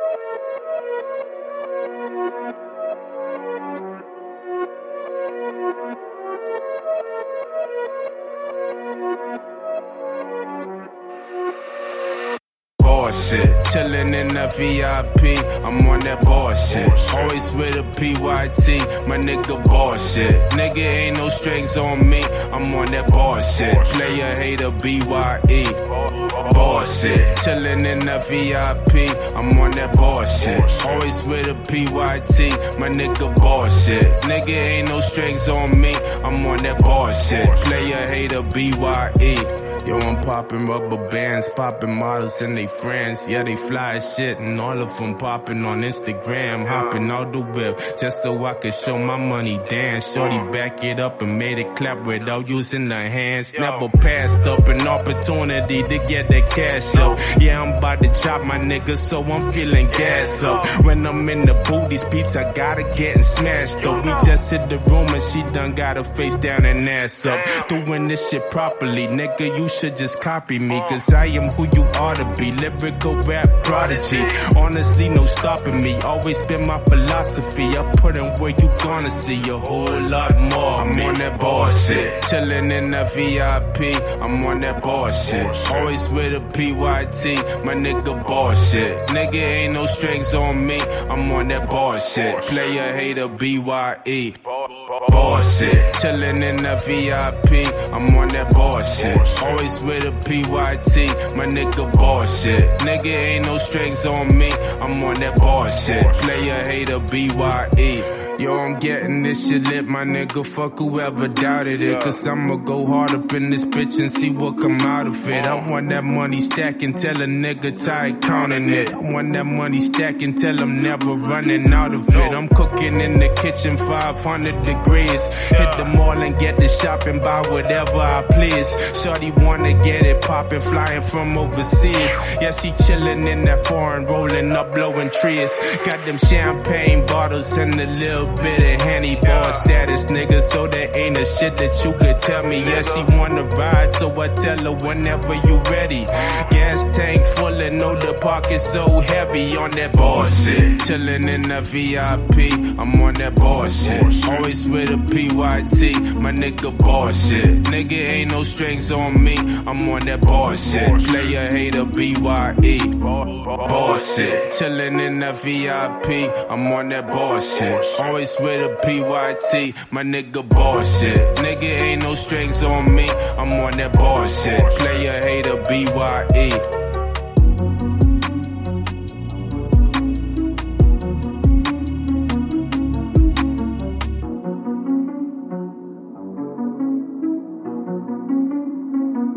Bullshit, chillin' in the VIP, I'm on that bullshit. Always with a PYT, my nigga bullshit. Nigga ain't no strings on me, I'm on that bullshit. Player hater BYE, bullshit. Chillin' in the VIP, I'm on that bullshit. Always with a PYT, my nigga bullshit. Nigga ain't no strings on me, I'm on that bullshit. Player hater BYE. Yo, I'm poppin' rubber bands, poppin' models and they friends. Yeah, they fly as shit and all of them poppin' on Instagram. Hoppin' out the whip just so I could show my money dance. Shorty back it up and made it clap without using her hands. Never passed up an opportunity to get that cash up. Yeah, I'm about to chop my nigga, so I'm feeling gas up. When I'm in the booth, these beats I gotta get smashed up. We just hit the room and she done got her face down and ass up. Doing this shit properly, nigga, you should just copy me, cause I am who you ought to be. Lyrical rap prodigy, honestly no stopping me. Always been my philosophy, I put in where you gonna see a whole lot more. I'm on that bullshit, chillin' in the VIP, I'm on that bullshit. Always with a PYT, my nigga bullshit. Nigga ain't no strings on me, I'm on that bullshit. Player hater BYE, bullshit. Chillin' in the VIP, I'm on that bullshit. Always with a PYT, my nigga bullshit. Nigga ain't no strings on me, I'm on that bullshit. Player hater BYE. Yo, I'm getting this shit lit, my nigga, fuck whoever doubted it. Cause I'ma go hard up in this bitch and see what come out of it. I want that money stacking till a nigga tired counting it. I want that money stacking till I'm never running out of it. I'm cooking in the kitchen 500 degrees. Hit the mall and get the shopping, buy whatever I please. Shorty wanna get it poppin', flying from overseas. Yeah, she chillin' in that foreign, rolling up, blowing trees. Got them champagne bottles and a little bit of Henny, boy status, nigga, so there ain't a shit that you could tell me. Yeah, she wanna ride, so I tell her whenever you ready. Gas tank full and know the pocket so heavy on that bullshit. Chillin' in the VIP, I'm on that bullshit. Always with a PYT, my nigga bullshit. Nigga ain't no strings on me, I'm on that bullshit. Player hater BYE, bullshit. Chillin' in the VIP, I'm on that bullshit. Always with a PYT, my nigga bullshit. Nigga ain't no strings on me, I'm on that bullshit. Player hater BYE.